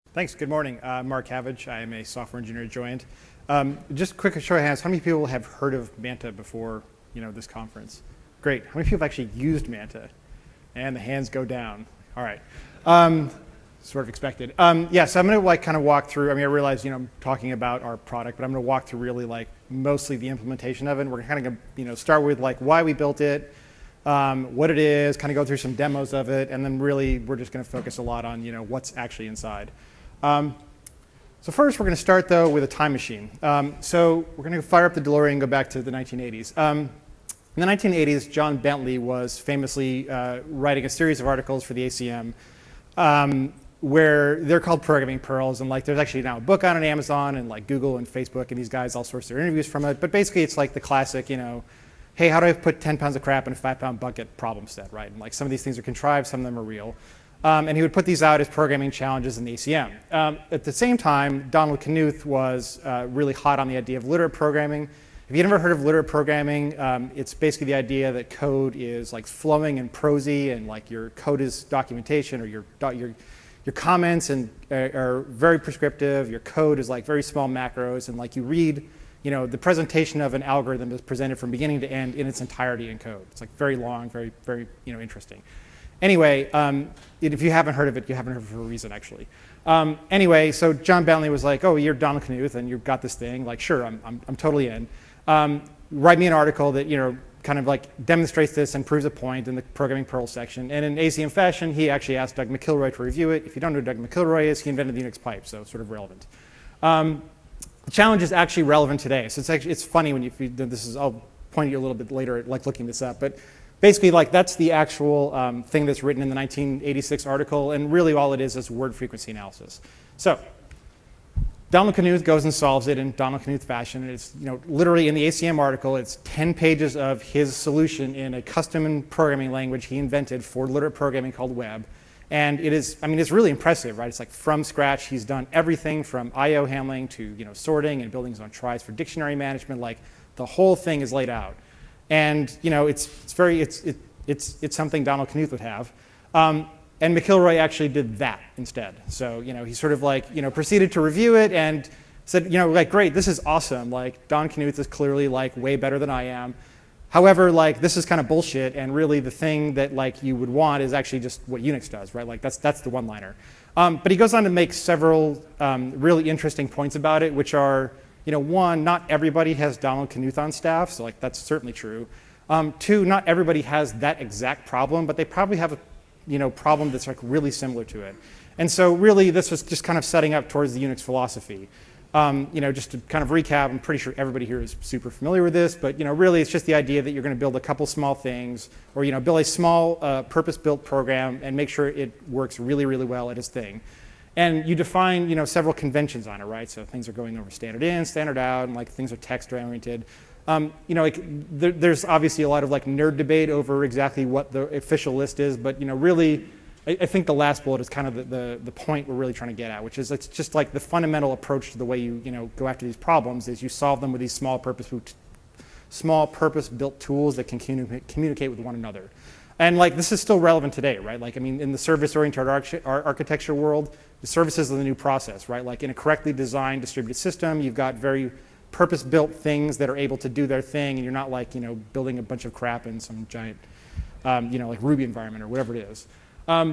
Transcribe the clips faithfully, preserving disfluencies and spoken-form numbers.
Thanks. Good morning. Uh, Mark Havage. I am a software engineer at Joyent. Um, just quick show of hands. How many people have heard of Manta before, you know, this conference? Great. How many people have actually used Manta? And the hands go down. All right. Um, sort of expected. Um, yeah. So I'm going to like kind of walk through. I mean, I realize you know I'm talking about our product, but I'm going to walk through really like mostly the implementation of it. And we're kind of going to you know start with like why we built it. Um, what it is, kind of go through some demos of it, and then really we're just going to focus a lot on you know what's actually inside. Um, so first we're going to start though with a time machine. Um, so we're going to fire up the DeLorean and go back to the nineteen eighties. Um, in the nineteen eighties, John Bentley was famously uh, writing a series of articles for the A C M um, where they're called programming pearls, and like there's actually now a book on Amazon and like Google and Facebook, and these guys all source their interviews from it. But basically it's like the classic, you know, hey, how do I put ten pounds of crap in a five pound bucket problem set, right? And like some of these things are contrived, some of them are real. Um, and he would put these out as programming challenges in the A C M. Um, at the same time, Donald Knuth was uh, really hot on the idea of literate programming. If you've never heard of literate programming, um, it's basically the idea that code is like flowing and prosy, and like your code is documentation, or your your your comments and uh, are very prescriptive. Your code is like very small macros, and like you read, you know, the presentation of an algorithm is presented from beginning to end in its entirety in code. It's like very long, very very you know interesting. Anyway, um, if you haven't heard of it, you haven't heard of it for a reason, actually. Um, anyway, so John Bentley was like, oh, you're Donald Knuth, and you've got this thing. Like, sure, I'm, I'm, I'm totally in. Um, write me an article that, you know, kind of like demonstrates this and proves a point in the programming Perl section. And in A C M fashion, he actually asked Doug McIlroy to review it. If you don't know who Doug McIlroy is, he invented the Unix pipe, so sort of relevant. Um, the challenge is actually relevant today. So it's actually, it's funny when you, if you this is, I'll point you a little bit later, like looking this up. But basically, like that's the actual um, thing that's written in the nineteen eighty-six article, and really all it is is word frequency analysis. So Donald Knuth goes and solves it in Donald Knuth fashion. And it's you know literally in the A C M article, it's ten pages of his solution in a custom programming language he invented for literate programming called Web. And it is, I mean, it's really impressive, right? It's like from scratch. He's done everything from I O handling to you know sorting and building his own tries for dictionary management. Like the whole thing is laid out. And you know, it's it's very it's it, it's it's something Donald Knuth would have, um, and McIlroy actually did that instead. So you know, he sort of like you know proceeded to review it and said, you know, like great, this is awesome. Like Don Knuth is clearly like way better than I am. However, like this is kind of bullshit, and really the thing that like you would want is actually just what Unix does, right? Like that's that's the one-liner. Um, but he goes on to make several um, really interesting points about it, which are. You know, one, not everybody has Donald Knuth on staff, so like that's certainly true. Um, two, not everybody has that exact problem, but they probably have a you know problem that's like really similar to it. And so really, this was just kind of setting up towards the Unix philosophy. Um, you know, just to kind of recap, I'm pretty sure everybody here is super familiar with this, but you know, really, it's just the idea that you're going to build a couple small things, or you know, build a small uh, purpose-built program and make sure it works really, really well at its thing. And you define, you know, several conventions on it, right? So things are going over standard in, standard out, and like things are text-oriented. Um, you know, like there, there's obviously a lot of like nerd debate over exactly what the official list is, but you know, really, I, I think the last bullet is kind of the, the the point we're really trying to get at, which is it's just like the fundamental approach to the way you you know go after these problems is you solve them with these small purpose small purpose-built tools that can communi- communicate with one another. And like this is still relevant today, right? Like I mean, in the service-oriented arch- architecture world, the services are the new process, right? Like in a correctly designed distributed system, you've got very purpose-built things that are able to do their thing, and you're not like you know building a bunch of crap in some giant, um, you know, like Ruby environment or whatever it is. Um,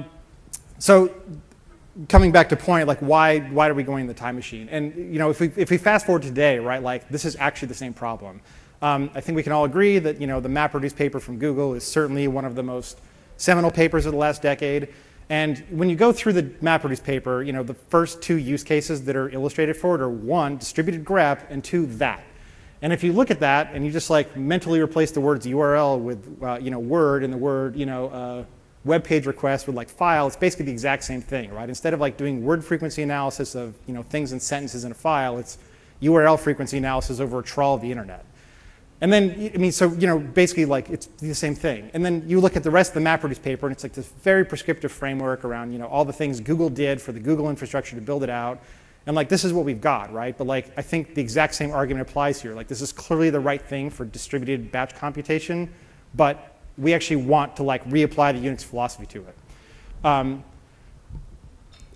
so coming back to point, like why why are we going in the time machine? And you know, if we if we fast forward to today, right? Like this is actually the same problem. Um, I think we can all agree that you know the MapReduce paper from Google is certainly one of the most seminal papers of the last decade. And when you go through the MapReduce paper, you know the first two use cases that are illustrated for it are one, distributed grep, and two, that. And if you look at that and you just like mentally replace the words U R L with uh, you know word and the word you know uh, web page request with like file, it's basically the exact same thing, right? Instead of like doing word frequency analysis of you know things and sentences in a file, it's U R L frequency analysis over a trawl of the internet. And then, I mean, so, you know, basically, like, it's the same thing. And then you look at the rest of the MapReduce paper, and it's like this very prescriptive framework around, you know, all the things Google did for the Google infrastructure to build it out. And, like, this is what we've got, right? But, like, I think the exact same argument applies here. Like, this is clearly the right thing for distributed batch computation, but we actually want to, like, reapply the Unix philosophy to it. Um,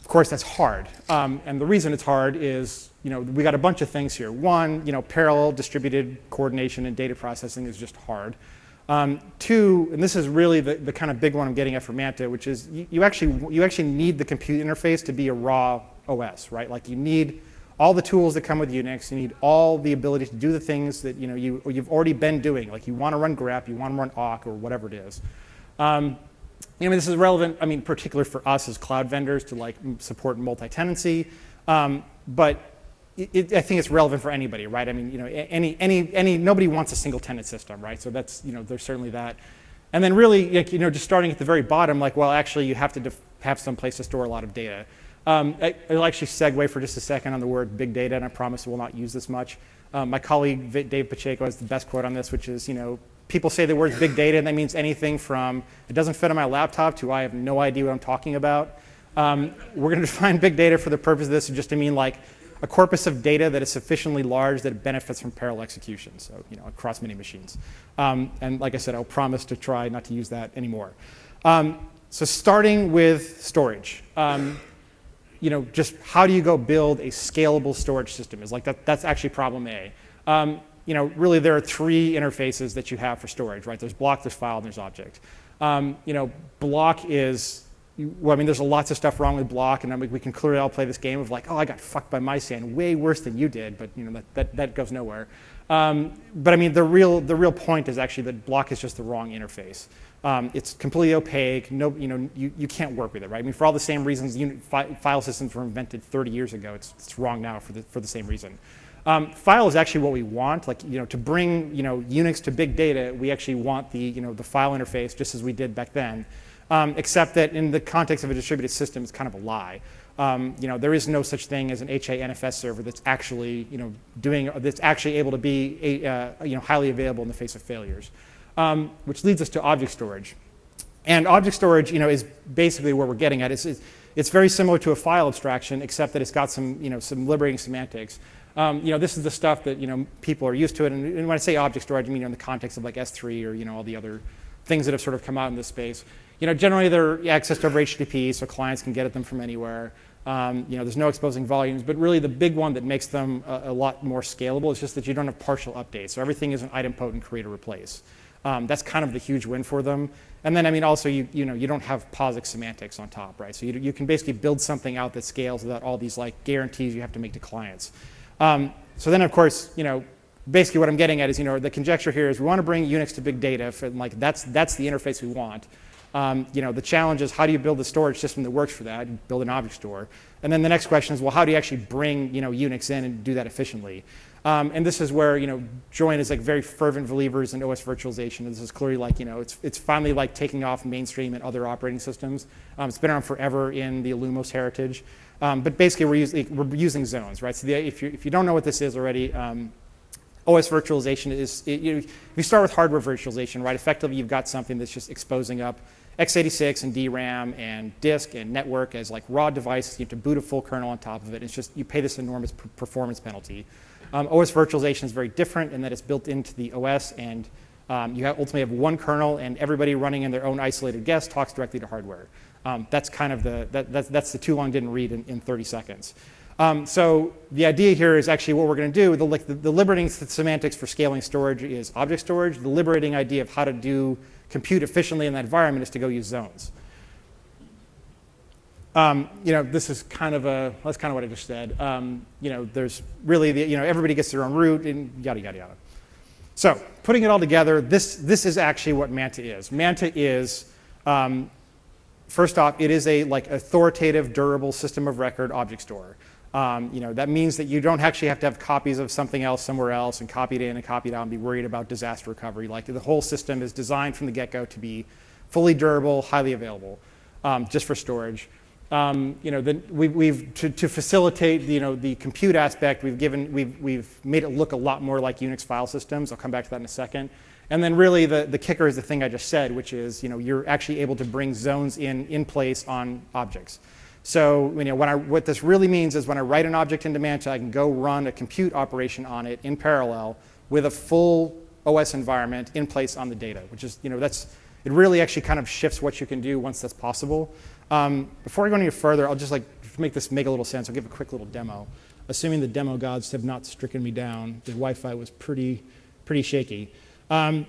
course, that's hard. Um, and the reason it's hard is, you know, we got a bunch of things here. One, you know, parallel distributed coordination and data processing is just hard. Um, two, and this is really the, the kind of big one I'm getting at for Manta, which is you, you actually you actually need the compute interface to be a raw O S, right? Like you need all the tools that come with Unix. You need all the ability to do the things that you know you you've already been doing. Like you want to run grep, you want to run awk, or whatever it is. Um, I mean, this is relevant. I mean, particularly for us as cloud vendors to like support multi-tenancy, um, but It, it, I think it's relevant for anybody, right? I mean, you know, any, any, any, nobody wants a single tenant system, right? So that's, you know, there's certainly that. And then really, you know, just starting at the very bottom, like, well, actually, you have to def- have some place to store a lot of data. Um, I, I'll actually segue for just a second on the word big data, and I promise we'll not use this much. Um, my colleague Dave Pacheco has the best quote on this, which is, you know, people say the word big data, and that means anything from it doesn't fit on my laptop to I have no idea what I'm talking about. Um, we're going to define big data for the purpose of this just to mean like a corpus of data that is sufficiently large that it benefits from parallel execution, so you know, across many machines. Um, and like I said, I'll promise to try not to use that anymore. Um, so starting with storage, um, you know, just how do you go build a scalable storage system? Is like that. That's actually problem A. Um, you know, really there are three interfaces that you have for storage, right? There's block, there's file, and there's object. Um, you know, block is Well, I mean, there's lots of stuff wrong with block, and I mean, we can clearly all play this game of like, oh, I got fucked by my sand way worse than you did, but you know that that, that goes nowhere. Um, but I mean, the real the real point is actually that block is just the wrong interface. Um, it's completely opaque. No, you know, you, you can't work with it, right? I mean, for all the same reasons, unit fi- file systems were invented thirty years ago. It's it's wrong now for the for the same reason. Um, file is actually what we want. Like, you know, to bring you know Unix to big data, we actually want the you know the file interface just as we did back then. Um, except that in the context of a distributed system, it's kind of a lie. Um, you know, there is no such thing as an H A N F S server that's actually, you know, doing that's actually able to be, a, uh, you know, highly available in the face of failures. Um, which leads us to object storage, and object storage, you know, is basically where we're getting at. It's, it's it's very similar to a file abstraction, except that it's got some, you know, some liberating semantics. Um, you know, this is the stuff that you know people are used to it, and, and when I say object storage, I mean in the context of like S three or you know all the other things that have sort of come out in this space. You know, generally they're accessed over H T T P, so clients can get at them from anywhere. Um, you know, there's no exposing volumes, but really the big one that makes them a, a lot more scalable is just that you don't have partial updates. So everything is an idempotent create or replace. Um, that's kind of the huge win for them. And then, I mean, also you you know you don't have POSIX semantics on top, right? So you you can basically build something out that scales without all these like guarantees you have to make to clients. Um, so then, of course, you know. Basically, what I'm getting at is, you know, the conjecture here is we want to bring Unix to big data, for, like that's that's the interface we want. Um, you know, the challenge is how do you build a storage system that works for that? You build an object store, and then the next question is, well, how do you actually bring you know Unix in and do that efficiently? Um, and this is where you know Join is like very fervent believers in O S virtualization. And this is clearly like you know it's it's finally like taking off mainstream and other operating systems. Um, it's been around forever in the Illumos heritage, um, but basically we're using we're using zones, right? So the, if you if you don't know what this is already. Um, O S virtualization is, it, you know, if you start with hardware virtualization, right, effectively you've got something that's just exposing up x eighty-six and D RAM and disk and network as like raw devices. You have to boot a full kernel on top of it. It's just, you pay this enormous p- performance penalty. Um, O S virtualization is very different in that it's built into the O S and um, you have, ultimately have one kernel and everybody running in their own isolated guest talks directly to hardware. Um, that's kind of the, that, that's, that's the too long didn't read in, in thirty seconds. Um, so the idea here is actually what we're going to do. The, like the, the liberating semantics for scaling storage is object storage. The liberating idea of how to do compute efficiently in that environment is to go use zones. Um, you know, this is kind of a, that's kind of what I just said. Um, you know, there's really, the, you know, everybody gets their own route and yada, yada, yada. So putting it all together, this, this is actually what Manta is. Manta is, um, first off, it is a like authoritative, durable system of record object store. Um, you know, that means that you don't actually have to have copies of something else somewhere else and copy it in and copy it out and be worried about disaster recovery. Like the whole system is designed from the get-go to be fully durable, highly available, um, just for storage. Um, you know, the, we, we've to, to facilitate the, you know the compute aspect, we've given we've we've made it look a lot more like Unix file systems. I'll come back to that in a second. And then really the, the kicker is the thing I just said, which is you know you're actually able to bring zones in in place on objects. So you know, when I, what this really means is when I write an object into Manta, I can go run a compute operation on it in parallel with a full O S environment in place on the data, which is, you know, that's, it really actually kind of shifts what you can do once that's possible. Um, before I go any further, I'll just like to make this make a little sense, I'll give a quick little demo. Assuming the demo gods have not stricken me down, the Wi-Fi was pretty, pretty shaky. Um,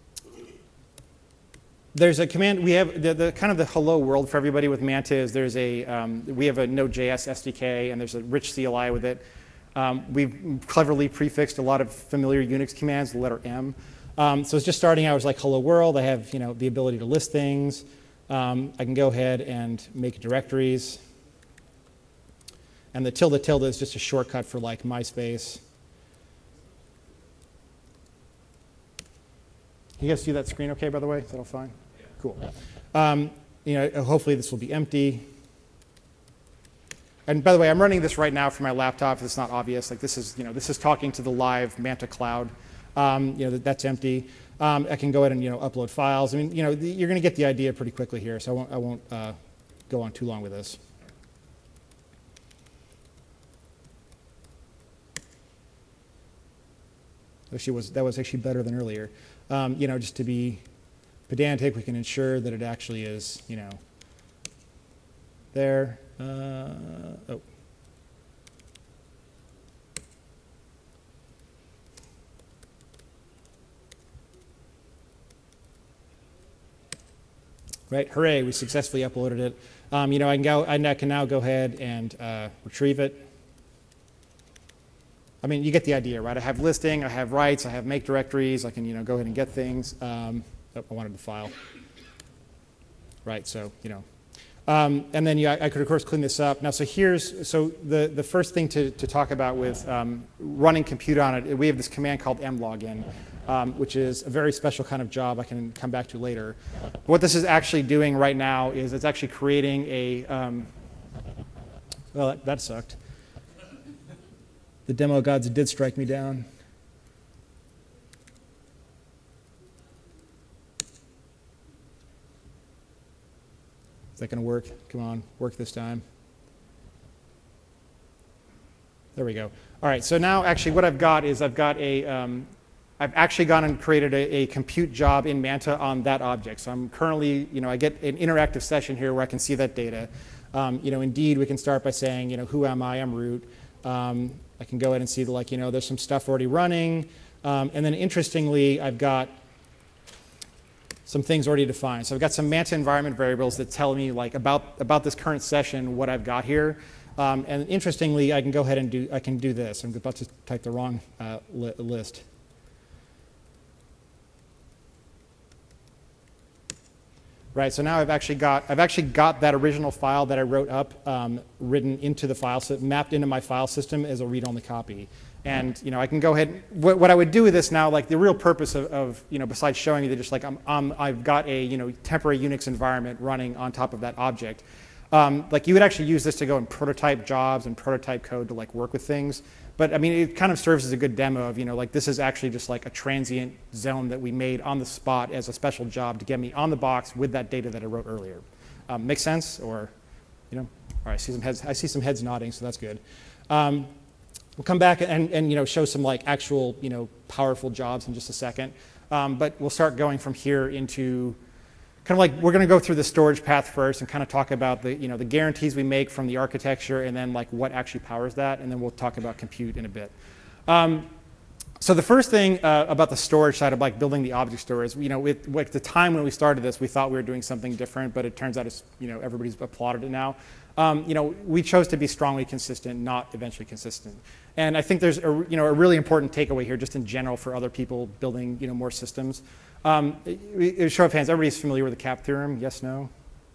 there's a command, we have the, the kind of the hello world for everybody with Manta is there's a, um, we have a Node.js S D K and there's a rich C L I with it. Um, we've cleverly prefixed a lot of familiar Unix commands, the letter M. Um, so it's just starting out as like hello world. I have, you know, the ability to list things. Um, I can go ahead and make directories. And the tilde tilde is just a shortcut for like MySpace. You guys see that screen okay, by the way? Is that all fine? Yeah. Cool. Um, you know, hopefully this will be empty. And by the way, I'm running this right now from my laptop. If it's not obvious, like this is, you know, this is talking to the live Manta cloud. Um, you know, that, that's empty. Um, I can go ahead and, you know, upload files. I mean, you know, the, you're going to get the idea pretty quickly here, so I won't, I won't uh, go on too long with this. Actually, was that was actually better than earlier. Um, you know, just to be pedantic, we can ensure that it actually is, you know, there. Uh, oh. Right, hooray, we successfully uploaded it. Um, you know, I can, go, I can now go ahead and uh, retrieve it. I mean, you get the idea, right? I have listing, I have rights, I have make directories, I can, you know, go ahead and get things. Um, oh, I wanted the file. Right, so, you know. Um, and then yeah, I could, of course, clean this up. Now, so here's, so the, the first thing to, to talk about with um, running compute on it, we have this command called mlogin. Um, which is a very special kind of job I can come back to later. What this is actually doing right now is it's actually creating a, um, well, that, that sucked. The demo gods did strike me down. Is that going to work? Come on, work this time. There we go. All right, so now actually what I've got is I've got a, um, I've actually gone and created a, a compute job in Manta on that object. So I'm currently, you know, I get an interactive session here where I can see that data. Um, you know, indeed, we can start by saying, you know, who am I? I'm root. Um, I can go ahead and see, the, like, you know, there's some stuff already running. Um, and then interestingly, I've got some things already defined. So I've got some Manta environment variables that tell me, like, about, about this current session, what I've got here. Um, and interestingly, I can go ahead and do, I can do this. I'm about to type the wrong uh, li list. Right, so now I've actually got I've actually got that original file that I wrote up um, written into the file, so mapped into my file system as a read-only copy. And you know, I can go ahead. What, what I would do with this now, like the real purpose of, of you know, besides showing you that just like I'm, um, I've got a you know temporary Unix environment running on top of that object. Um, like you would actually use this to go and prototype jobs and prototype code to like work with things. But I mean, it kind of serves as a good demo of, you know, like this is actually just like a transient zone that we made on the spot as a special job to get me on the box with that data that I wrote earlier. Um, make sense? Or, you know, all right, I see some heads, I see some heads nodding, so that's good. Um, we'll come back and, and, you know, show some like actual, you know, powerful jobs in just a second. Um, but we'll start going from here into kind of like, we're going to go through the storage path first and kind of talk about the, you know, the guarantees we make from the architecture and then like what actually powers that, and then we'll talk about compute in a bit. Um, so the first thing uh, about the storage side of like building the object store is, you know, at like the time when we started this, we thought we were doing something different, but it turns out it's, you know, everybody's applauded it now. Um, you know, we chose to be strongly consistent, not eventually consistent. And I think there's a, you know, a really important takeaway here just in general for other people building, you know, more systems. Um, show of hands, everybody's familiar with the CAP theorem? Yes, no?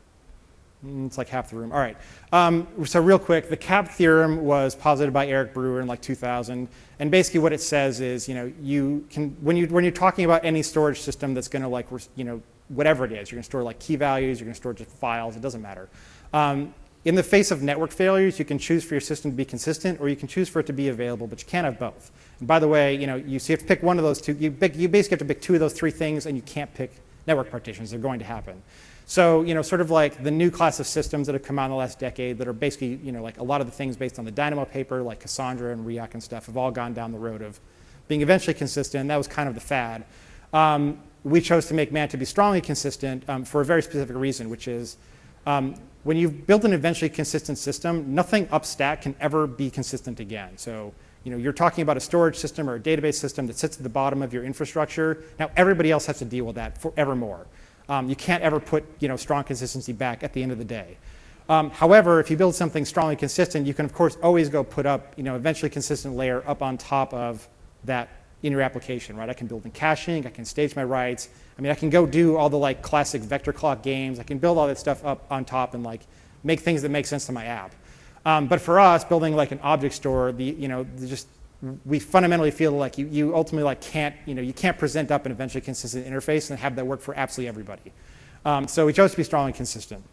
It's like half the room. All right. Um, so real quick, the CAP theorem was posited by Eric Brewer in like two thousand. And basically what it says is, you know, you can, when, you, when you're talking about any storage system that's going to like, you know, whatever it is, you're going to store like key values, you're going to store just files, it doesn't matter. Um, in the face of network failures, you can choose for your system to be consistent or you can choose for it to be available, but you can't have both. And by the way, you know, you, so you have to pick one of those two. You, you basically have to pick two of those three things and you can't pick network partitions. They're going to happen. So, you know, sort of like the new class of systems that have come out in the last decade that are basically, you know, like a lot of the things based on the Dynamo paper, like Cassandra and Riak and stuff, have all gone down the road of being eventually consistent. And that was kind of the fad. Um, we chose to make Manta be strongly consistent um, for a very specific reason, which is Um, when you've built an eventually consistent system, nothing upstack can ever be consistent again. So, you know, you're talking about a storage system or a database system that sits at the bottom of your infrastructure. Now, everybody else has to deal with that forevermore. Um, you can't ever put, you know, strong consistency back at the end of the day. Um, however, if you build something strongly consistent, you can, of course, always go put up, you know, eventually consistent layer up on top of that in your application, right? I can build in caching, I can stage my writes. I mean, I can go do all the like classic vector clock games. I can build all that stuff up on top and like make things that make sense to my app. Um, but for us, building like an object store, the, you know, just we fundamentally feel like you, you ultimately like can't, you know, you can't present up an eventually consistent interface and have that work for absolutely everybody. Um, so we chose to be strong and consistent.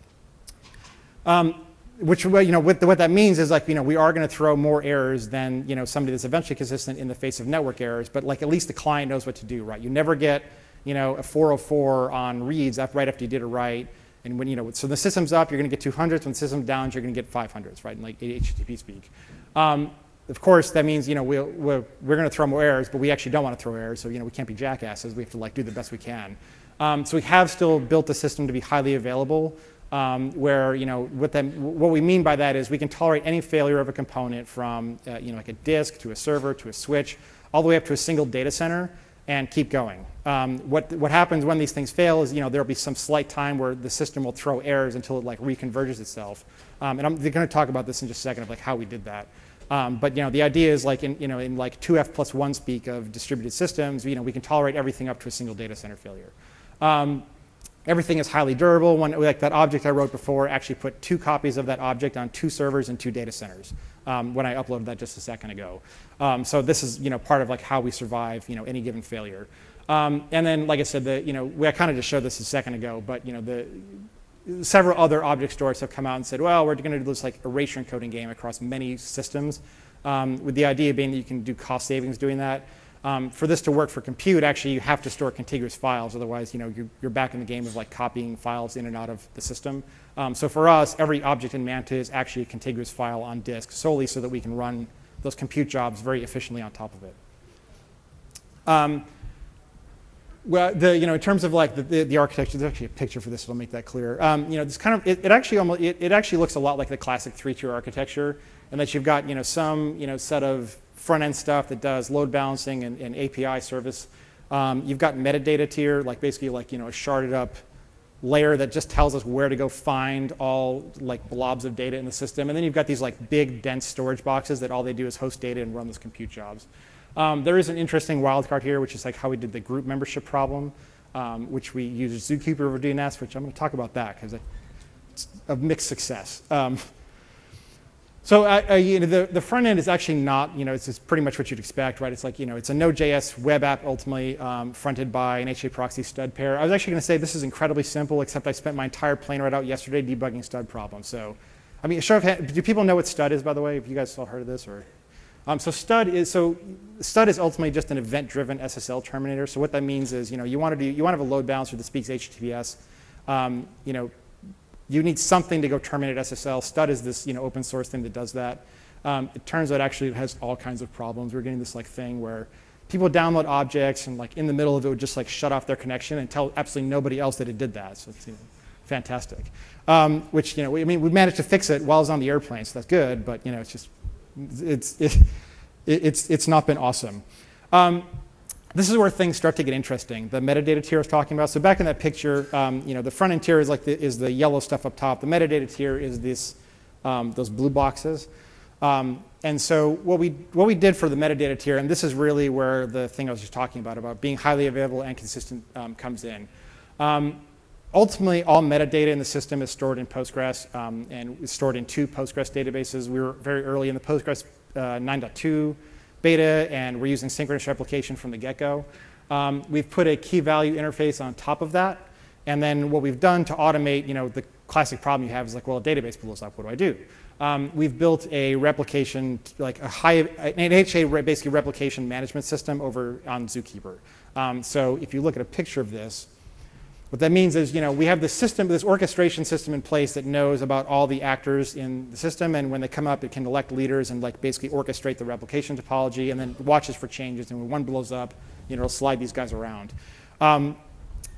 Um, which, you know, what, the, what that means is like, you know, we are going to throw more errors than, you know, somebody that's eventually consistent in the face of network errors, but like at least the client knows what to do, right? You never get, you know, a four oh four on reads right after you did a write. And when, you know, so the system's up, you're going to get two hundreds. When the system's down, you're going to get five hundreds, right? In like H T T P speak. Um, of course, that means, you know, we'll, we're, we're going to throw more errors, but we actually don't want to throw errors. So, you know, we can't be jackasses. We have to like do the best we can. Um, so we have still built the system to be highly available. Um, where, you know, what, that, what we mean by that is we can tolerate any failure of a component from, uh, you know, like a disk to a server to a switch, all the way up to a single data center, and keep going. Um, what, what happens when these things fail is, you know, there'll be some slight time where the system will throw errors until it like reconverges itself. Um, and I'm going to talk about this in just a second of like how we did that. Um, but, you know, the idea is like in, you know, in like two F plus one speak of distributed systems, you know, we can tolerate everything up to a single data center failure. Um, Everything is highly durable. When, like that object I wrote before actually put two copies of that object on two servers and two data centers um, when I uploaded that just a second ago. Um, so this is, you know, part of like how we survive, you know, any given failure. Um, and then, like I said, the, you know, we, I kind of just showed this a second ago, but, you know, the several other object stores have come out and said, well, we're going to do this like erasure encoding game across many systems, um, with the idea being that you can do cost savings doing that. Um, for this to work for compute, actually, you have to store contiguous files. Otherwise, you know, you're, you're back in the game of like copying files in and out of the system. Um, so for us, every object in Manta is actually a contiguous file on disk solely so that we can run those compute jobs very efficiently on top of it. Um, well, the, you know, in terms of like the, the, the architecture, there's actually a picture for this that'll make that clear. Um, you know, this kind of it, it actually almost it, it actually looks a lot like the classic three-tier architecture, and that you've got, you know, some, you know, set of front-end stuff that does load balancing and, and A P I service. Um, you've got metadata tier, like basically like, you know, a sharded up layer that just tells us where to go find all like blobs of data in the system. And then you've got these like big dense storage boxes that all they do is host data and run those compute jobs. Um, there is an interesting wildcard here, which is like how we did the group membership problem, um, which we used Zookeeper over D N S, which I'm going to talk about that because it's a mixed success. Um, So uh, uh, you know, the, the front end is actually not, you know, it's, it's pretty much what you'd expect, right? It's like, you know, it's a Node.js web app ultimately um, fronted by an H A proxy stud pair. I was actually going to say this is incredibly simple, except I spent my entire plane ride out yesterday debugging stud problems. So, I mean, show of hand, do people know what stud is, by the way? Have you guys all heard of this? Or, um, so stud is so stud is ultimately just an event-driven S S L terminator. So what that means is, you know, you want to do you want to have a load balancer that speaks H T T P S. Um, you know. You need something to go terminate S S L. Stud is this, you know, open source thing that does that. Um, it turns out actually it has all kinds of problems. We're getting this like thing where people download objects and like in the middle of it would just like shut off their connection and tell absolutely nobody else that it did that. So it's, you know, fantastic. Um, which, you know, we, I mean, we managed to fix it while I was on the airplane, so that's good. But you know, it's just it's it, it's it's not been awesome. Um, This is where things start to get interesting. The metadata tier I was talking about. So back in that picture, um, you know, the front end tier is like the, is the yellow stuff up top. The metadata tier is this, um, those blue boxes. Um, and so what we what we did for the metadata tier, and this is really where the thing I was just talking about about being highly available and consistent um, comes in. Um, ultimately, all metadata in the system is stored in Postgres um, and is stored in two Postgres databases. We were very early in the Postgres uh, nine point two. Beta, and we're using synchronous replication from the get-go. Um, we've put a key value interface on top of that, and then what we've done to automate, you know, the classic problem you have is like, well, a database blows up, what do I do? Um, we've built a replication, like a high, an H A basically replication management system over on Zookeeper. Um, so if you look at a picture of this, what that means is, you know, we have this system, this orchestration system in place that knows about all the actors in the system, and when they come up, it can elect leaders and like basically orchestrate the replication topology, and then watches for changes. And when one blows up, you know, it'll slide these guys around. Um,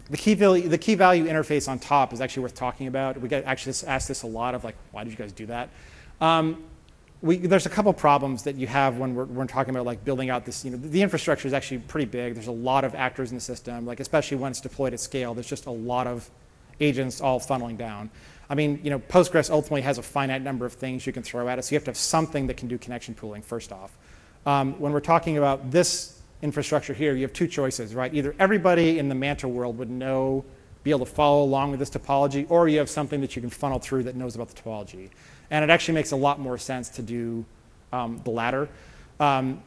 the key value, the key value interface on top is actually worth talking about. We get actually asked this a lot of like, why did you guys do that? Um, we, there's a couple problems that you have when we're, we're talking about like building out this, you know, the infrastructure is actually pretty big. There's a lot of actors in the system, like especially when it's deployed at scale, there's just a lot of agents all funneling down. I mean, you know, Postgres ultimately has a finite number of things you can throw at it, so you have to have something that can do connection pooling first off. Um, when we're talking about this infrastructure here, you have two choices, right? Either everybody in the Manta world would know, be able to follow along with this topology, or you have something that you can funnel through that knows about the topology. And it actually makes a lot more sense to do um, the latter. Um,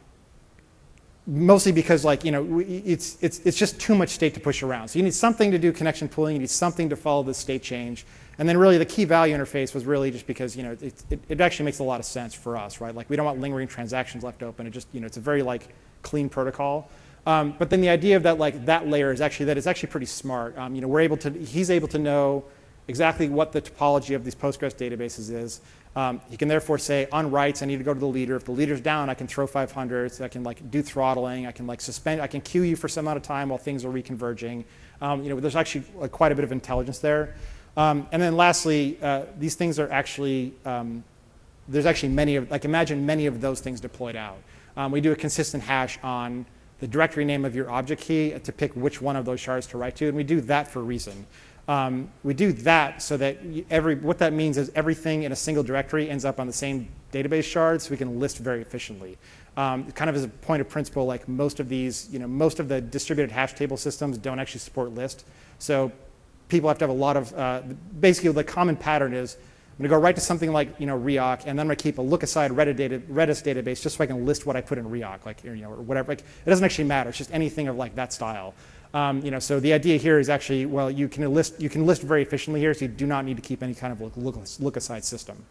mostly because, like, you know, it's, it's, it's just too much state to push around. So you need something to do connection pooling, you need something to follow the state change. And then really the key value interface was really just because, you know, it, it, it actually makes a lot of sense for us, right? Like we don't want lingering transactions left open. It just, you know, it's a very like clean protocol. Um, but then the idea of that like that layer is actually that it's actually pretty smart. Um, you know, we're able to, he's able to know exactly what the topology of these Postgres databases is. Um, he can therefore say on writes, I need to go to the leader. If the leader's down, I can throw five hundred. So I can like do throttling. I can like suspend. I can queue you for some amount of time while things are reconverging. Um, you know, there's actually like, quite a bit of intelligence there. Um, and then lastly, uh, these things are actually, um, there's actually many of, like imagine many of those things deployed out. Um, we do a consistent hash on the directory name of your object key to pick which one of those shards to write to, and we do that for a reason. Um, we do that so that every, what that means is everything in a single directory ends up on the same database shard, so we can list very efficiently. Um, kind of as a point of principle, like most of these, you know, most of the distributed hash table systems don't actually support list. So people have to have a lot of, uh, basically the common pattern is, I'm going to go right to something like, you know, Reoc, and then I'm going to keep a look-aside Redis, data, Redis database just so I can list what I put in Reoc, like, you know, or whatever. Like, it doesn't actually matter. It's just anything of like that style. Um, you know, so the idea here is actually, well, you can list, you can list very efficiently here, so you do not need to keep any kind of look, look-aside system.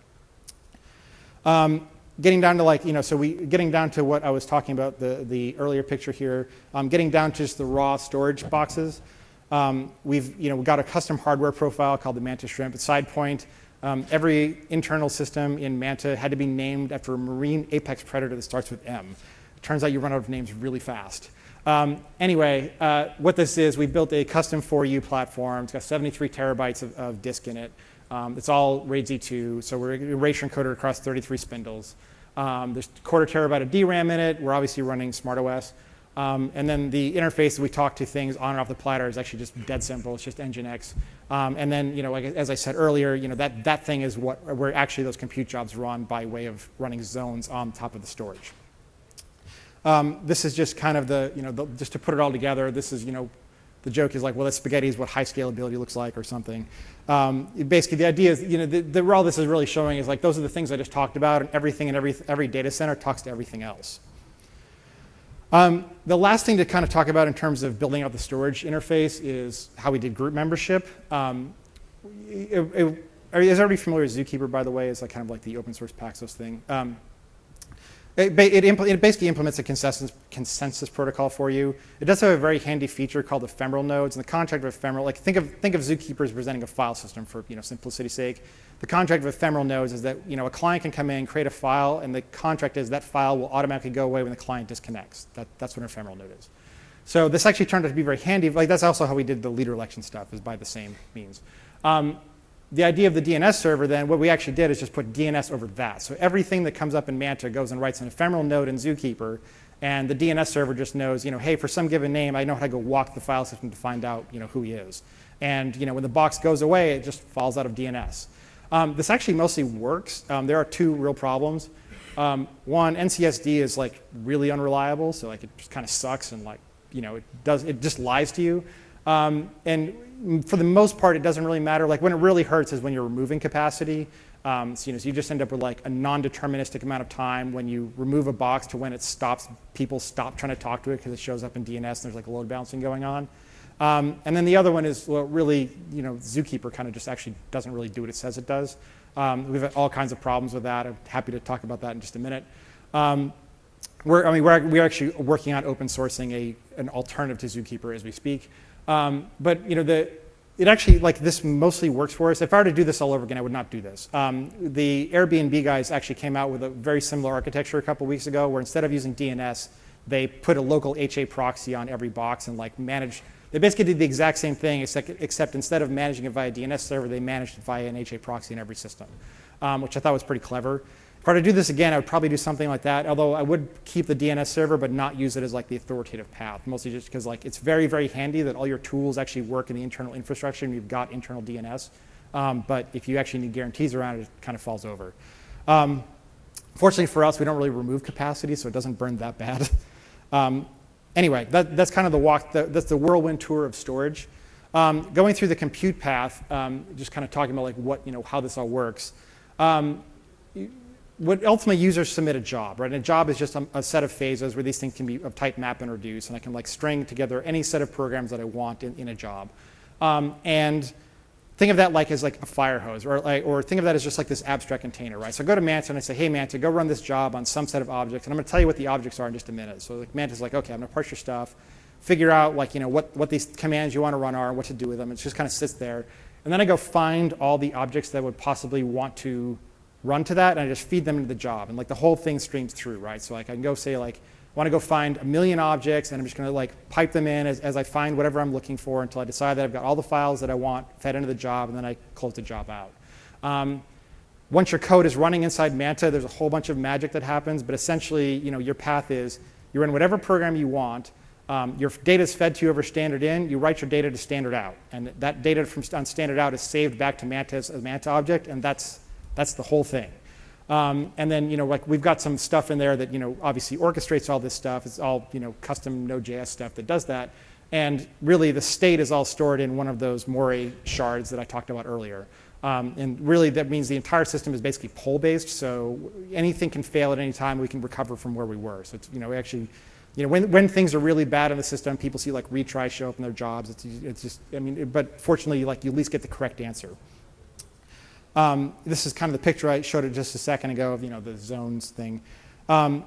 Um, getting down to like, you know, so we, getting down to what I was talking about, the, the earlier picture here, um, getting down to just the raw storage boxes. Um, we've, you know, we've got a custom hardware profile called the Manta Shrimp. Side point, um, every internal system in Manta had to be named after a marine apex predator that starts with M. It turns out you run out of names really fast. Um, anyway, uh, what this is, we built a custom four U platform. It's got seventy-three terabytes of, of disk in it. Um, it's all RAID Z two, so we're erasure encoded across thirty-three spindles. Um, there's a quarter terabyte of D RAM in it. We're obviously running SmartOS. Um, and then the interface that we talk to things on and off the platter is actually just dead simple. It's just Nginx. Um, and then, you know, like, as I said earlier, you know, that, that thing is what, where actually those compute jobs run by way of running zones on top of the storage. Um, this is just kind of the, you know, the, just to put it all together, this is, you know, the joke is like, well, that spaghetti is what high scalability looks like or something. Um, basically, the idea is, you know, the, the, all this is really showing is like, those are the things I just talked about, and everything in every, every data center talks to everything else. Um, the last thing to kind of talk about in terms of building out the storage interface is how we did group membership. Um, it, it, is everybody familiar with Zookeeper, by the way? It's like kind of like the open source Paxos thing. Um, It, it, it basically implements a consensus, consensus protocol for you. It does have a very handy feature called ephemeral nodes. And the contract of ephemeral, like think of, think of Zookeeper as presenting a file system for, you know, simplicity's sake. The contract of ephemeral nodes is that, you know, a client can come in, create a file, and the contract is that file will automatically go away when the client disconnects. That, that's what an ephemeral node is. So this actually turned out to be very handy. Like that's also how we did the leader election stuff, is by the same means. Um, The idea of the D N S server, then, what we actually did is just put D N S over that. So everything that comes up in Manta goes and writes an ephemeral node in Zookeeper, and the D N S server just knows, you know, hey, for some given name, I know how to go walk the file system to find out, you know, who he is. And, you know, when the box goes away, it just falls out of D N S. Um, this actually mostly works. Um, there are two real problems. Um, one, N C S D is like really unreliable, so like it just kind of sucks and like, you know, it does, it just lies to you. Um, and for the most part, it doesn't really matter. Like when it really hurts is when you're removing capacity. Um, so, you know, so you just end up with like a non-deterministic amount of time when you remove a box to when it stops, people stop trying to talk to it because it shows up in D N S and there's like a load balancing going on. Um, and then the other one is, well, really, you know, Zookeeper kind of just actually doesn't really do what it says it does. Um, we've had all kinds of problems with that. I'm happy to talk about that in just a minute. Um, we're, I mean, we're, we're actually working on open sourcing a, an alternative to Zookeeper as we speak. Um, but you know, the, it actually, like this mostly works for us. If I were to do this all over again, I would not do this. Um, the Airbnb guys actually came out with a very similar architecture a couple weeks ago where instead of using D N S, they put a local H A proxy on every box and like manage They basically did the exact same thing, except, except instead of managing it via D N S server, they managed it via an H A proxy in every system, um, which I thought was pretty clever. If I were to do this again, I would probably do something like that, although I would keep the D N S server but not use it as like the authoritative path, mostly just because like it's very, very handy that all your tools actually work in the internal infrastructure and you've got internal D N S. Um, but if you actually need guarantees around it, it kind of falls over. Um, fortunately for us, we don't really remove capacity, so it doesn't burn that bad. um, anyway, that, that's kind of the walk, the, that's the whirlwind tour of storage. Um, going through the compute path, um, just kind of talking about like what, you know, how this all works. Um, What ultimately users submit a job, right? And a job is just a, a set of phases where these things can be of type map and reduce, and I can like string together any set of programs that I want in, in a job. Um, and think of that like as like a fire hose, or like, or think of that as just like this abstract container, right? So I go to Manta and I say, hey Manta, go run this job on some set of objects, and I'm going to tell you what the objects are in just a minute. So like Manta's like, okay, I'm going to parse your stuff, figure out like you know what what these commands you want to run are, and what to do with them. It just kind of sits there, and then I go find all the objects that would possibly want to run to that, and I just feed them into the job, and like the whole thing streams through, right? So like I can go say like, I want to go find a million objects, and I'm just going to like pipe them in as, as I find whatever I'm looking for until I decide that I've got all the files that I want fed into the job, and then I close the job out. Um, once your code is running inside Manta, there's a whole bunch of magic that happens, but essentially, you know, your path is you run whatever program you want. Um, your data is fed to you over standard in. You write your data to standard out, and that data from on standard out is saved back to Manta as a Manta object, and that's That's the whole thing. Um, and then, you know, like we've got some stuff in there that, you know, obviously orchestrates all this stuff. It's all, you know, custom Node.js stuff that does that. And really the state is all stored in one of those Moray shards that I talked about earlier. Um, and really that means the entire system is basically poll-based. So anything can fail at any time. We can recover from where we were. So it's, you know, we actually, you know, when, when things are really bad in the system, people see like retries show up in their jobs. It's, it's just, I mean, but fortunately, like you at least get the correct answer. Um, this is kind of the picture I showed it just a second ago of, you know, the zones thing. Um,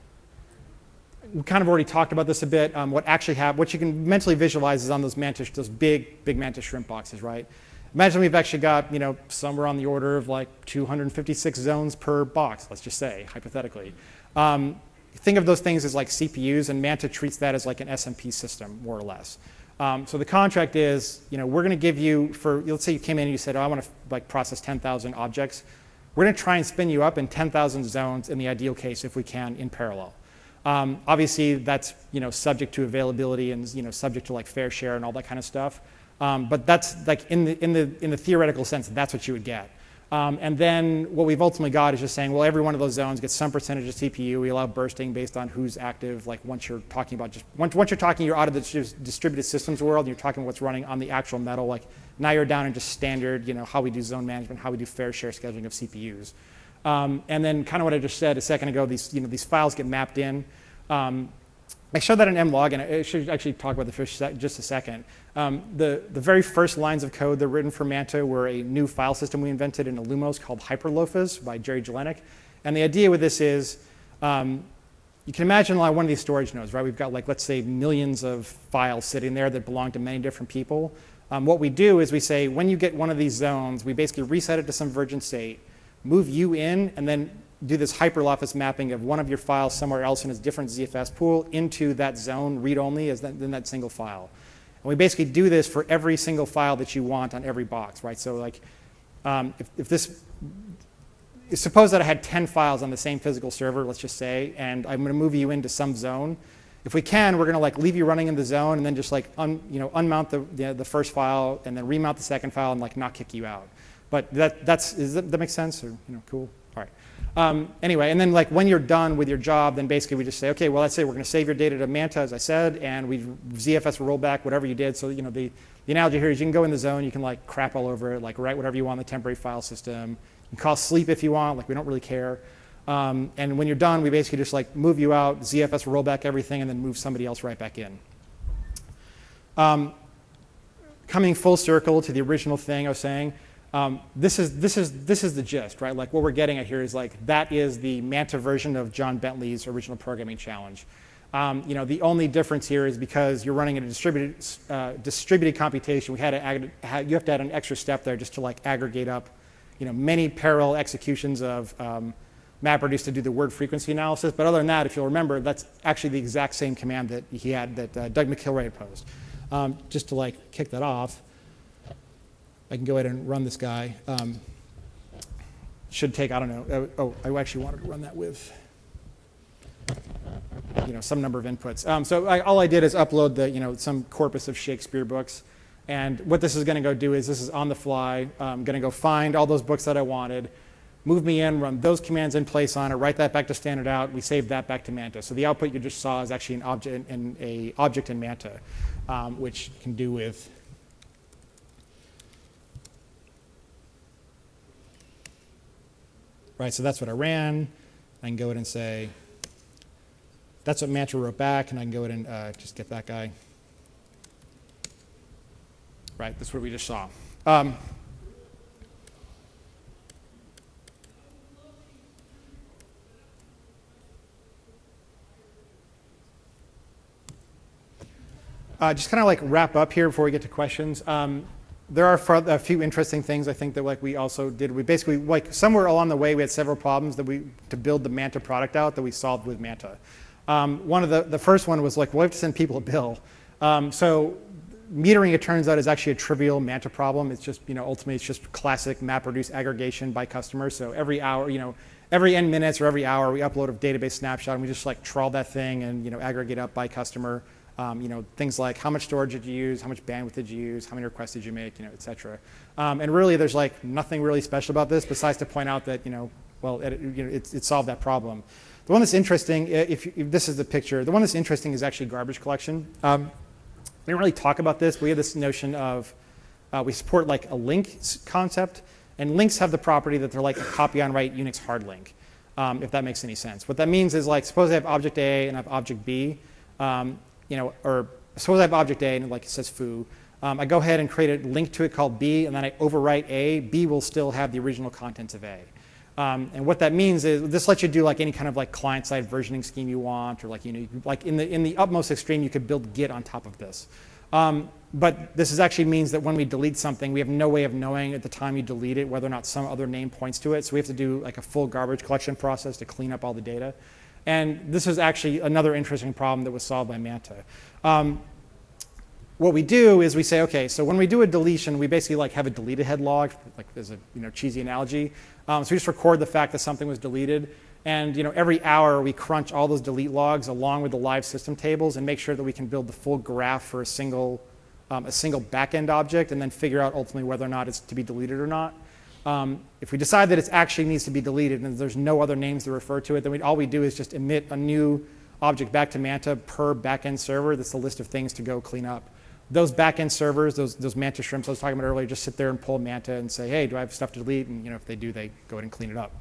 we kind of already talked about this a bit. Um, what actually happened, what you can mentally visualize is on those Manta, those big, big Manta shrimp boxes, right? Imagine we've actually got, you know, somewhere on the order of like two hundred fifty-six zones per box, let's just say, hypothetically. Um, think of those things as like C P Us, and Manta treats that as like an S M P system, more or less. Um, so the contract is, you know, we're going to give you, for let's say you came in and you said, oh, I want to like process ten thousand objects. We're going to try and spin you up in ten thousand zones in the ideal case, if we can, in parallel. Um, obviously, that's, you know, subject to availability and, you know, subject to like fair share and all that kind of stuff. Um, but that's like in the in the in the theoretical sense, that's what you would get. Um, and then what we've ultimately got is just saying, well, every one of those zones gets some percentage of C P U. We allow bursting based on who's active. Like once you're talking about just once, once you're talking, you're out of the distributed systems world. And you're talking what's running on the actual metal. Like now you're down in just standard, you know, how we do zone management, how we do fair share scheduling of C P Us. Um, and then kind of what I just said a second ago, these you know these files get mapped in. Um, I showed that in mlog, and I should actually talk about the fish just a second. Um, the, the very first lines of code that were written for Manta were a new file system we invented in Illumos called Hyperloafas by Jerry Jelenic. And the idea with this is, um, you can imagine like one of these storage nodes, right? We've got like, let's say, millions of files sitting there that belong to many different people. Um, what we do is we say, when you get one of these zones, we basically reset it to some virgin state, move you in, and then do this Hyperloafas mapping of one of your files somewhere else in a different Z F S pool into that zone, read-only, as that, in that single file. And we basically do this for every single file that you want on every box, right? So like, um, if, if this, suppose that I had ten files on the same physical server, let's just say, and I'm going to move you into some zone. If we can, we're going to like leave you running in the zone and then just like un, you know unmount the, the the first file and then remount the second file and like not kick you out. But that that's is that, that makes sense, or you know cool. All right. Um, anyway, and then like when you're done with your job, then basically we just say, okay, well, let's say we're going to save your data to Manta, as I said, and we Z F S will roll back whatever you did. So you know the, the analogy here is you can go in the zone, you can like crap all over it, like write whatever you want in the temporary file system. You can call sleep if you want, like we don't really care. Um, and when you're done, we basically just like move you out, Z F S will roll back everything, and then move somebody else right back in. Um, coming full circle to the original thing I was saying. Um, this is this is this is the gist, right? Like what we're getting at here is like that is the Manta version of John Bentley's original programming challenge. Um, you know, the only difference here is because you're running a distributed uh, distributed computation. We had to add, you have to add an extra step there just to like aggregate up, you know, many parallel executions of um, MapReduce to do the word frequency analysis. But other than that, if you'll remember, that's actually the exact same command that he had that uh, Doug McIlroy posed. Um, just to like kick that off, I can go ahead and run this guy. Um, should take, I don't know, oh, I actually wanted to run that with you know, some number of inputs. Um, so I, all I did is upload the, you know, some corpus of Shakespeare books. And what this is going to go do is this is on the fly. I'm going to go find all those books that I wanted, move me in, run those commands in place on it, write that back to standard out. We save that back to Manta. So the output you just saw is actually an object in, a object in Manta, um, which can do with right. So that's what I ran. I can go ahead and say that's what Manta wrote back, and I can go ahead and uh, just get that guy. Right, that's what we just saw. Um, uh, just kind of like wrap up here before we get to questions. Um, there are a few interesting things I think that like we also did. We basically, like somewhere along the way, we had several problems that we to build the Manta product out that we solved with Manta. Um, one of the, the first one was like, well, we have to send people a bill. Um, so metering, it turns out, is actually a trivial Manta problem. It's just, you know, ultimately it's just classic MapReduce aggregation by customer. So every hour, you know, every n minutes or every hour, we upload a database snapshot and we just like trawl that thing and, you know, aggregate up by customer. Um, you know, things like how much storage did you use, how much bandwidth did you use, how many requests did you make, you know, et cetera. Um, and really, there's like nothing really special about this besides to point out that, you know, well, it, you know, it, it solved that problem. The one that's interesting, if, you, if this is the picture, the one that's interesting is actually garbage collection. Um, we didn't really talk about this, but we have this notion of, uh, we support like a link concept, and links have the property that they're like a copy on write Unix hard link, um, if that makes any sense. What that means is like, suppose I have object A and I have object B, um, you know, or suppose I have object A and like it says foo. Um, I go ahead and create a link to it called B, and then I overwrite A. B will still have the original contents of A. Um, and what that means is this lets you do like any kind of like client-side versioning scheme you want, or like, you know, like in the in the utmost extreme, you could build Git on top of this. Um, but this is actually means that when we delete something, we have no way of knowing at the time you delete it whether or not some other name points to it. So we have to do like a full garbage collection process to clean up all the data. And this is actually another interesting problem that was solved by Manta. Um, what we do is we say, okay, so when we do a deletion, we basically like have a deleted head log, like as a you know cheesy analogy. Um, so we just record the fact that something was deleted, and you know every hour we crunch all those delete logs along with the live system tables and make sure that we can build the full graph for a single um, a single backend object, and then figure out ultimately whether or not it's to be deleted or not. Um, if we decide that it actually needs to be deleted and there's no other names to refer to it, then we, all we do is just emit a new object back to Manta per backend server. That's the list of things to go clean up. Those backend servers, those, those Manta shrimps I was talking about earlier, just sit there and pull Manta and say, hey, do I have stuff to delete? And you know, if they do, they go ahead and clean it up.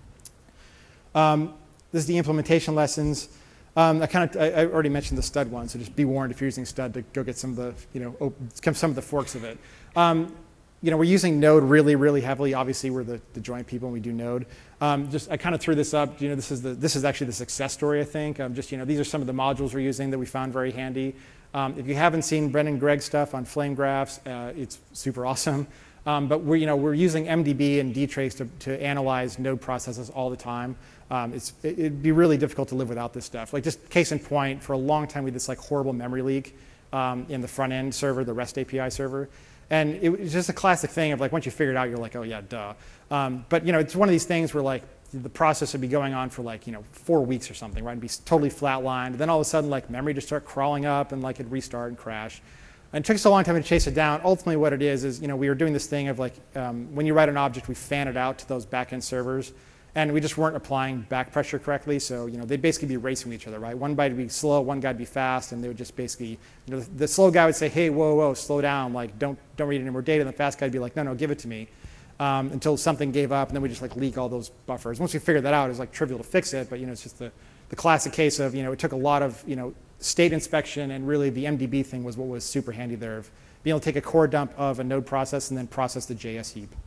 Um, this is the implementation lessons. Um, I kind of I, I already mentioned the stud one, so just be warned if you're using stud to go get some of the you know open, some of the forks of it. Um, you know, we're using Node really, really heavily. Obviously, we're the, the joint people and we do Node. Um, just I kind of threw this up. You know, this is the this is actually the success story. I think. Um, just you know, these are some of the modules we're using that we found very handy. Um, if you haven't seen Brendan Gregg stuff on flame graphs, uh, it's super awesome. Um, but we're, you know, we're using M D B and dtrace to, to analyze node processes all the time. Um, it's, it, it'd be really difficult to live without this stuff. Like just case in point, for a long time we had this like horrible memory leak um, in the front end server, the REST A P I server. And it was just a classic thing of like once you figure it out, you're like, oh yeah, duh. Um, but you know, it's one of these things where like the process would be going on for like, you know, four weeks or something, right? It'd be totally flatlined. Then all of a sudden, like memory just start crawling up and like it'd restart and crash. And it took us a long time to chase it down. Ultimately, what it is is, you know, we were doing this thing of like, um, when you write an object, we fan it out to those backend servers, and we just weren't applying back pressure correctly. So, you know, they'd basically be racing with each other, right? One guy would be slow, one guy would be fast, and they would just basically, you know, the, the slow guy would say, hey, whoa, whoa, slow down, like don't don't read any more data. And the fast guy would be like, no, no, give it to me. Um, until something gave up, and then we just like leak all those buffers. Once we figured that out, it was like trivial to fix it, but you know, it's just the, the classic case of, you know, it took a lot of, you know, state inspection, and really the M D B thing was what was super handy there, of being able to take a core dump of a node process and then process the J S heap.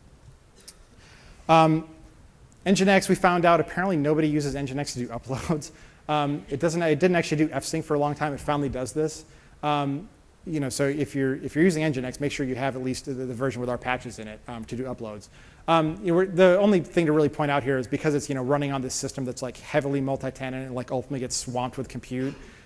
Um, Nginx, we found out apparently nobody uses Nginx to do uploads. Um, it doesn't. It didn't actually do fsync for a long time. It finally does this. Um, You know, so if you're if you're using Nginx, make sure you have at least the, the version with our patches in it um, to do uploads. Um, you know, we're, the only thing to really point out here is because it's you know running on this system that's like heavily multi-tenant and like ultimately gets swamped with compute.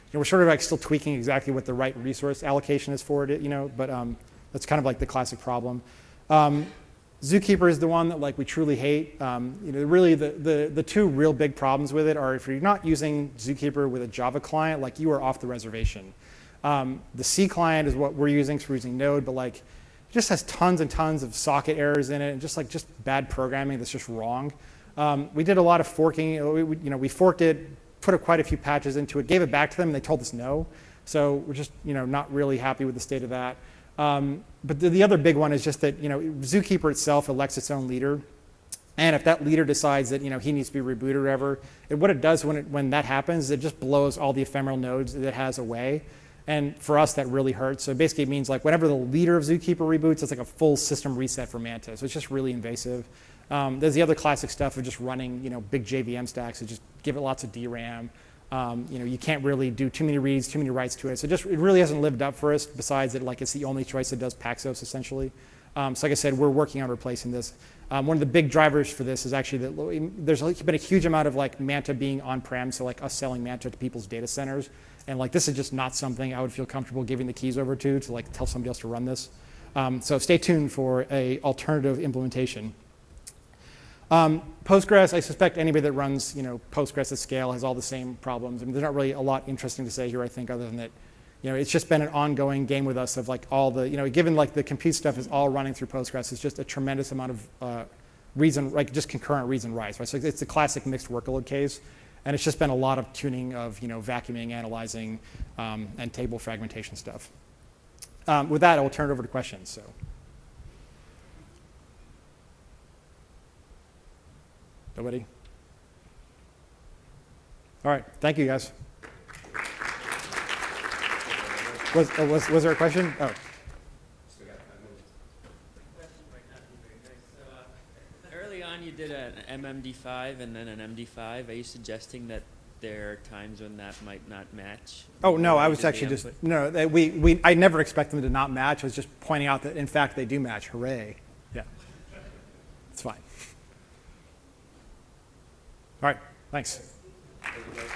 know, we're sort of like still tweaking exactly what the right resource allocation is for it, you know, but um, that's kind of like the classic problem. Um, Zookeeper is the one that like we truly hate. Um, you know, really the, the, the two real big problems with it are if you're not using Zookeeper with a Java client, like you are off the reservation. Um, the C client is what we're using, so we're using Node, but like it just has tons and tons of socket errors in it, and just like just bad programming that's just wrong. Um, we did a lot of forking. We, we, you know, we forked it, put a, quite a few patches into it, gave it back to them, and they told us no. So we're just you know not really happy with the state of that. Um, but the, the other big one is just that you know Zookeeper itself elects its own leader, and if that leader decides that you know he needs to be rebooted or whatever, it, what it does when it, when that happens, is it just blows all the ephemeral nodes that it has away. And for us, that really hurts. So basically, it means like whenever the leader of Zookeeper reboots, it's like a full system reset for Manta. So it's just really invasive. Um, there's the other classic stuff of just running, you know, big J V M stacks. So just give it lots of D RAM. Um, you know, you can't really do too many reads, too many writes to it. So just it really hasn't lived up for us. Besides that, like it's the only choice that does Paxos essentially. Um, so like I said, we're working on replacing this. Um, one of the big drivers for this is actually that there's been a huge amount of like Manta being on-prem. So like us selling Manta to people's data centers. And like this is just not something I would feel comfortable giving the keys over to to like tell somebody else to run this. Um, so stay tuned for a alternative implementation. Um, Postgres, I suspect anybody that runs you know Postgres at scale has all the same problems. I mean, there's not really a lot interesting to say here, I think, other than that you know it's just been an ongoing game with us of like all the you know given like the compute stuff is all running through Postgres, it's just a tremendous amount of uh, reason like just concurrent reason writes. Right, so it's the classic mixed workload case. And it's just been a lot of tuning of you know, vacuuming, analyzing, um, and table fragmentation stuff. Um, with that, I will turn it over to questions. So. Nobody? All right, thank you guys. Was, uh, was, was there a question? Oh. You did an M M D five and then an M D five. Are you suggesting that there are times when that might not match? Oh no, I was actually just no. They, we we I never expect them to not match. I was just pointing out that in fact they do match. Hooray! Yeah, it's fine. All right, thanks. Thank you,